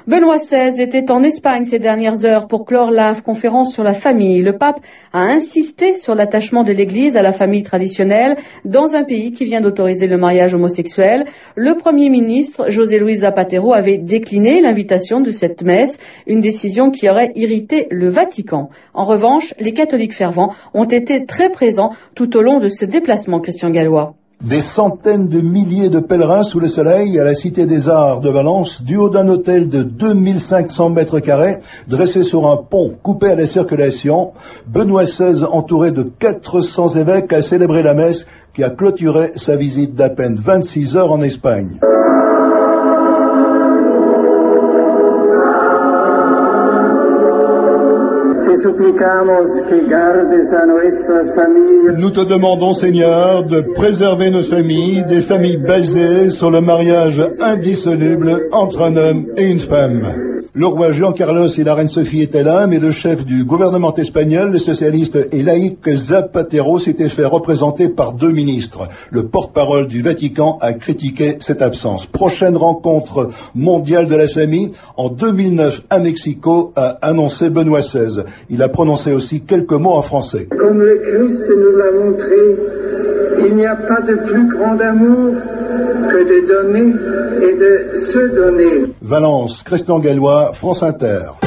Benoît XVI était en Espagne ces dernières heures pour clore la conférence sur la famille. Le pape a insisté sur l'attachement de l'Église à la famille traditionnelle dans un pays qui vient d'autoriser le mariage homosexuel. Le Premier ministre, José Luis Zapatero, avait décliné l'invitation de cette messe, une décision qui aurait irrité le Vatican. En revanche, les catholiques fervents ont été très présents tout au long de ce déplacement, Christian Gallois. Des centaines de milliers de pèlerins sous le soleil à la Cité des Arts de Valence, du haut d'un hôtel de 2500 mètres carrés, dressé sur un pont coupé à la circulation. Benoît XVI, entouré de 400 évêques, a célébré la messe qui a clôturé sa visite d'à peine 26 heures en Espagne. Nous te demandons, Seigneur, de préserver nos familles, des familles basées sur le mariage indissoluble entre un homme et une femme. Le roi Juan Carlos et la reine Sophie étaient là, mais le chef du gouvernement espagnol, le socialiste et laïque Zapatero, s'était fait représenter par 2 ministres. Le porte-parole du Vatican a critiqué cette absence. Prochaine rencontre mondiale de la famille, en 2009 à Mexico, a annoncé Benoît XVI. Il a prononcé aussi quelques mots en français. Comme le Christ nous l'a montré, il n'y a pas de plus grand amour que de donner et de se donner. Valence, Christian Gallois, France Inter.